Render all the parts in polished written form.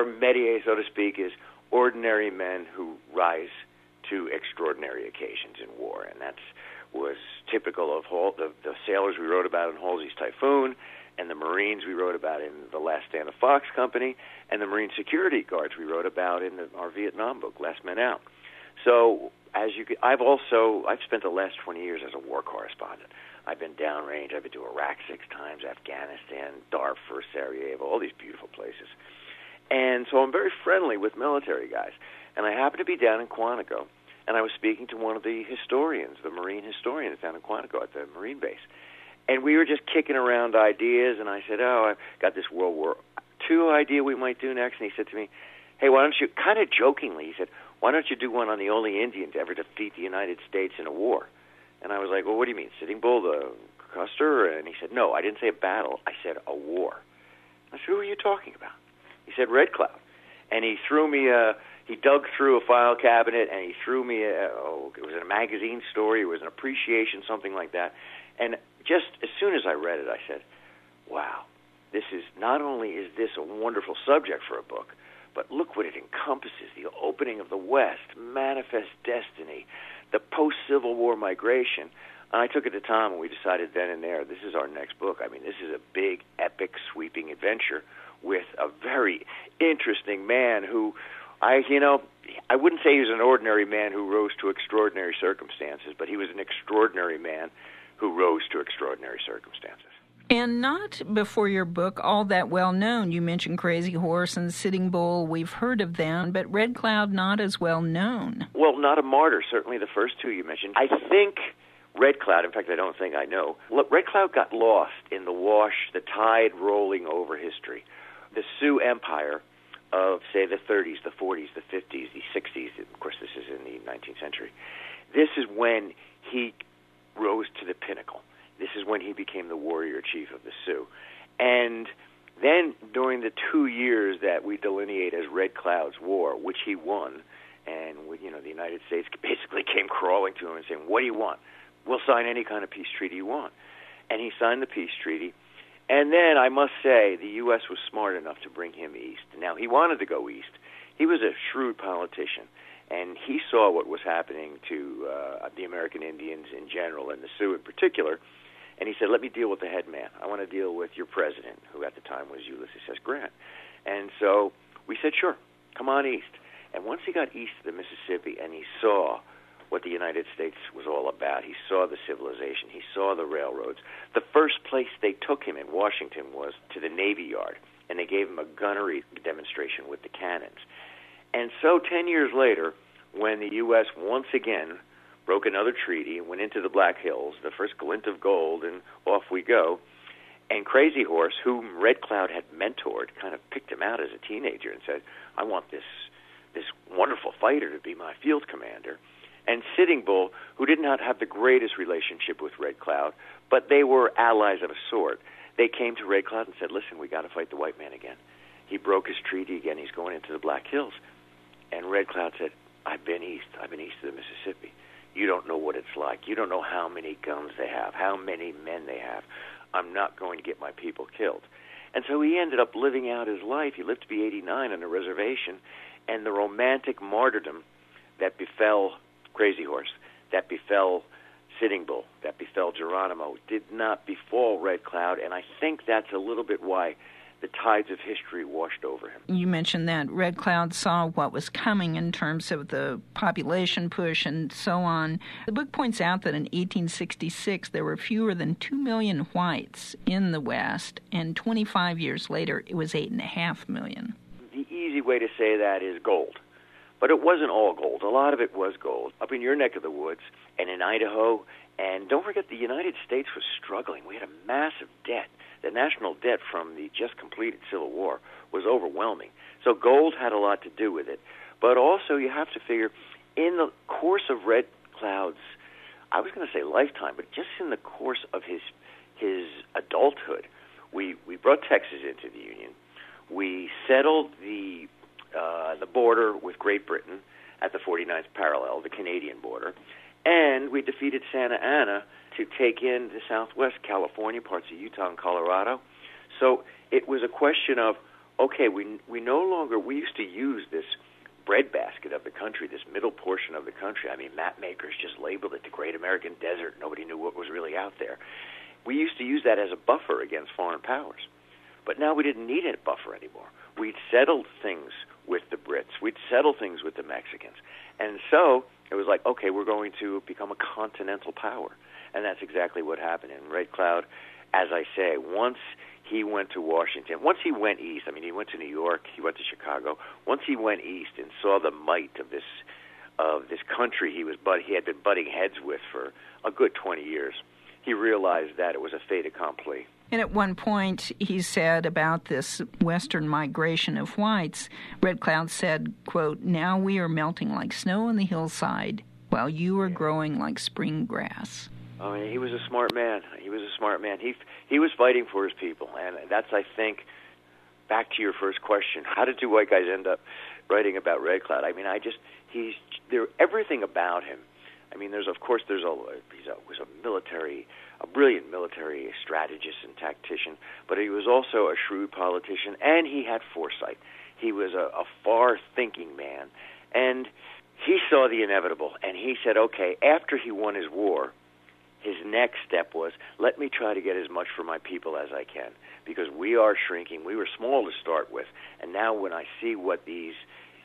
our métier, so to speak, is ordinary men who rise to extraordinary occasions in war, and that was typical of the sailors we wrote about in Halsey's Typhoon, and the Marines we wrote about in The Last Stand of Fox Company, and the Marine security guards we wrote about in our Vietnam book, Last Men Out. So, I've spent the last 20 years as a war correspondent. I've been downrange. I've been to Iraq 6 times, Afghanistan, Darfur, Sarajevo, all these beautiful places. And so I'm very friendly with military guys. And I happened to be down in Quantico, and I was speaking to one of the historians, the Marine historians down in Quantico at the Marine base. And we were just kicking around ideas, and I said, I've got this World War II idea we might do next. And he said to me, hey, why don't you, kind of jokingly, he said, why don't you do one on the only Indian to ever defeat the United States in a war? And I was like, well, what do you mean, Sitting Bull, the Custer? And he said, no, I didn't say a battle. I said a war. I said, who are you talking about? He said, Red Cloud. And he threw me he dug through a file cabinet, and he threw me it was a magazine story, it was an appreciation, something like that. And just as soon as I read it, I said, wow, this is, not only is this a wonderful subject for a book, but look what it encompasses: the opening of the West, Manifest Destiny, the post-Civil War migration. And I took it to Tom, and we decided then and there, this is our next book. I mean, this is a big, epic, sweeping adventure with a very interesting man who, I wouldn't say he was an ordinary man who rose to extraordinary circumstances, but he was an extraordinary man who rose to extraordinary circumstances. And not before your book all that well known. You mentioned Crazy Horse and Sitting Bull. We've heard of them, but Red Cloud not as well known. Well, Not a Martyr, certainly the first two you mentioned. I think Red Cloud, in fact, I don't think I know. Look, Red Cloud got lost in the wash, the tide rolling over history. The Sioux Empire of, say, the 30s, the 40s, the 50s, the 60s, of course this is in the 19th century, this is when he rose to the pinnacle. This is when he became the warrior chief of the Sioux. And then during the 2 years that we delineate as Red Cloud's War, which he won, and the United States basically came crawling to him and saying, what do you want? We'll sign any kind of peace treaty you want. And he signed the peace treaty. And then, I must say, the U.S. was smart enough to bring him east. Now, he wanted to go east. He was a shrewd politician, and he saw what was happening to the American Indians in general, and the Sioux in particular, and he said, let me deal with the head man. I want to deal with your president, who at the time was Ulysses S. Grant. And so we said, sure, come on east. And once he got east of the Mississippi and he saw what the United States was all about, he saw the civilization, he saw the railroads. The first place they took him in Washington was to the Navy Yard, and they gave him a gunnery demonstration with the cannons. And so 10 years later, when the U.S. once again broke another treaty and went into the Black Hills, the first glint of gold, and off we go, and Crazy Horse, whom Red Cloud had mentored, kind of picked him out as a teenager and said, I want this wonderful fighter to be my field commander. And Sitting Bull, who did not have the greatest relationship with Red Cloud, but they were allies of a sort, they came to Red Cloud and said, listen, we got to fight the white man again. He broke his treaty again. He's going into the Black Hills. And Red Cloud said, I've been east of the Mississippi. You don't know what it's like. You don't know how many guns they have, how many men they have. I'm not going to get my people killed. And so he ended up living out his life. He lived to be 89 on a reservation, and the romantic martyrdom that befell Crazy Horse, that befell Sitting Bull, that befell Geronimo, did not befall Red Cloud, and I think that's a little bit why the tides of history washed over him. You mentioned that Red Cloud saw what was coming in terms of the population push and so on. The book points out that in 1866 there were fewer than 2 million whites in the West, and 25 years later it was 8.5 million. The easy way to say that is gold. But it wasn't all gold. A lot of it was gold. Up in your neck of the woods and in Idaho, and don't forget the United States was struggling. We had a massive debt. The national debt from the just completed Civil War was overwhelming. So gold had a lot to do with it. But also you have to figure, in the course of Red Cloud's, I was going to say lifetime, but just in the course of his adulthood, we brought Texas into the Union. We settled the border with Great Britain at the 49th parallel, the Canadian border, and we defeated Santa Anna to take in the Southwest California, parts of Utah and Colorado. So it was a question of okay, we no longer, we used to use this breadbasket of the country, this middle portion of the country. I mean, map makers just labeled it the Great American Desert. Nobody knew what was really out there. We used to use that as a buffer against foreign powers. But now we didn't need a buffer anymore. We'd settled things with the Brits. We'd settled things with the Mexicans. And so it was like, okay, we're going to become a continental power. And that's exactly what happened. And Red Cloud, as I say, once he went to Washington, once he went east, I mean, he went to New York, he went to Chicago. Once he went east and saw the might of this country he had been butting heads with for a good 20 years, he realized that it was a fait accompli. And at one point, he said about this western migration of whites, Red Cloud said, quote, "Now we are melting like snow on the hillside, while you are growing like spring grass." I mean, he was a smart man. He was a smart man. He was fighting for his people, and that's, I think, back to your first question. How did two white guys end up writing about Red Cloud? I mean, everything about him. I mean, he was a brilliant military strategist and tactician, but he was also a shrewd politician, and he had foresight. He was a far-thinking man, and he saw the inevitable, and he said, okay, after he won his war, his next step was, let me try to get as much for my people as I can, because we are shrinking. We were small to start with, and now when I see what these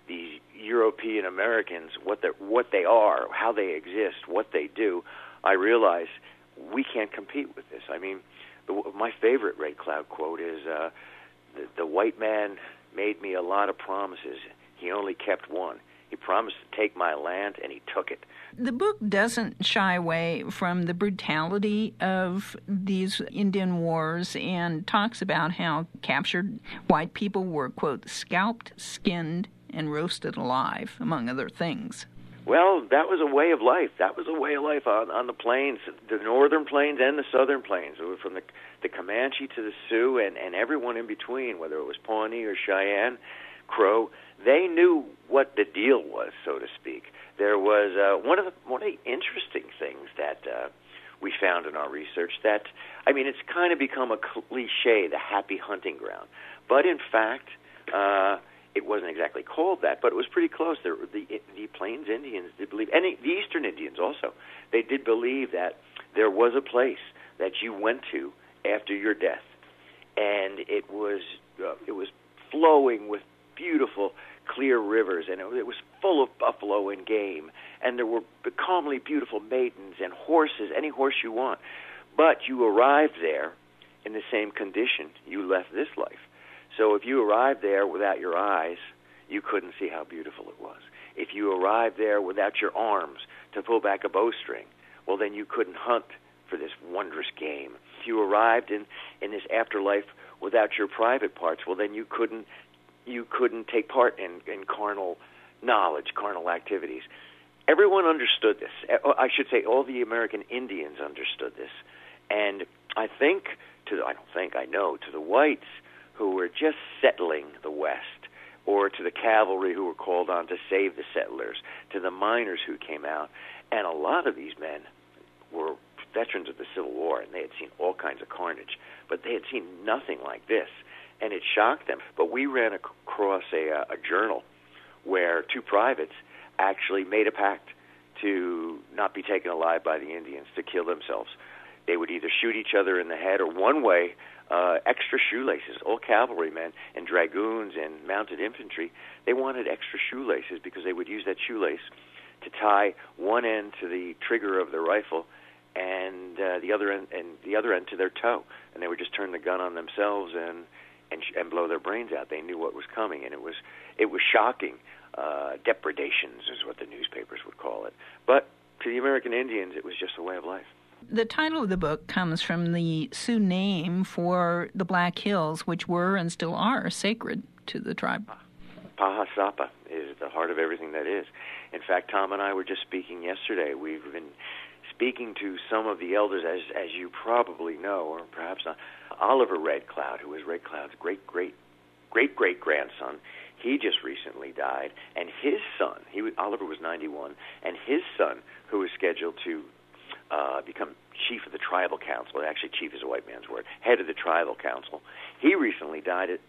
European Americans, what they are, how they exist, what they do, I realize we can't compete with this. I mean, my favorite Red Cloud quote is, the white man made me a lot of promises. He only kept one. He promised to take my land, and he took it. The book doesn't shy away from the brutality of these Indian wars and talks about how captured white people were, quote, scalped, skinned, and roasted alive, among other things. Well, that was a way of life. That was a way of life on the plains, the northern plains and the southern plains. It was from the Comanche to the Sioux and everyone in between, whether it was Pawnee or Cheyenne, Crow. They knew what the deal was, so to speak. There was one of the interesting things that we found in our research that, I mean, it's kind of become a cliche, the happy hunting ground. But in fact, it wasn't exactly called that, but it was pretty close. The Plains Indians did believe, and the Eastern Indians also, they did believe that there was a place that you went to after your death, and it was flowing with beautiful, clear rivers, and it was full of buffalo and game, and there were calmly beautiful maidens and horses, any horse you want. But you arrived there in the same condition you left this life. So if you arrived there without your eyes, you couldn't see how beautiful it was. If you arrived there without your arms to pull back a bowstring, well, then you couldn't hunt for this wondrous game. If you arrived in this afterlife without your private parts, well, then you couldn't take part in carnal knowledge, carnal activities. Everyone understood this. I should say all the American Indians understood this. And I know to the whites who were just settling the West, or to the cavalry who were called on to save the settlers, to the miners who came out, and a lot of these men were veterans of the Civil War, and they had seen all kinds of carnage, but they had seen nothing like this. And it shocked them. But we ran across a journal where two privates actually made a pact to not be taken alive by the Indians, to kill themselves. They would either shoot each other in the head, or one way, extra shoelaces. All cavalrymen and dragoons and mounted infantry, they wanted extra shoelaces because they would use that shoelace to tie one end to the trigger of their rifle and the other end to their toe, and they would just turn the gun on themselves and blow their brains out. They knew what was coming, and it was shocking. Depredations is what the newspapers would call it. But to the American Indians, it was just a way of life. The title of the book comes from the Sioux name for the Black Hills, which were and still are sacred to the tribe. Pahasapa is the heart of everything that is. In fact, Tom and I were just speaking yesterday. We've been speaking to some of the elders, as you probably know, or perhaps not. Oliver Red Cloud, who was Red Cloud's great-great-great-grandson, he just recently died, and his son, Oliver was 91, and his son, who was scheduled to become chief of the tribal council, actually chief is a white man's word, head of the tribal council, he recently died at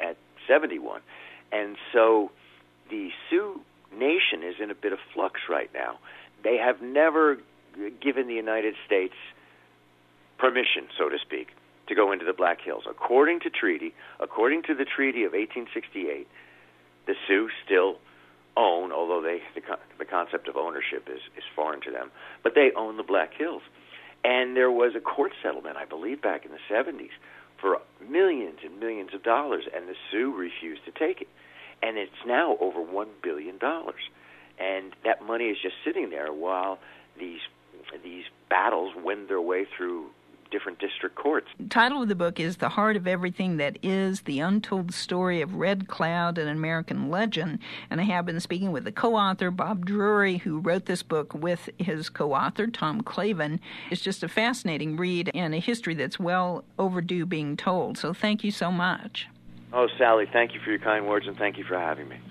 1971. And so the Sioux Nation is in a bit of flux right now. They have never given the United States permission, so to speak, to go into the Black Hills. According to the Treaty of 1868, the Sioux still own, although the concept of ownership is foreign to them, but they own the Black Hills. And there was a court settlement, I believe, back in the 70s for millions and millions of dollars, and the Sioux refused to take it. And it's now over $1 billion. And that money is just sitting there while these battles wend their way through different district courts. The title of the book is The Heart of Everything That Is, The Untold Story of Red Cloud, an American Legend. And I have been speaking with the co-author, Bob Drury, who wrote this book with his co-author, Tom Clavin. It's just a fascinating read and a history that's well overdue being told. So thank you so much. Oh, Sally, thank you for your kind words, and thank you for having me.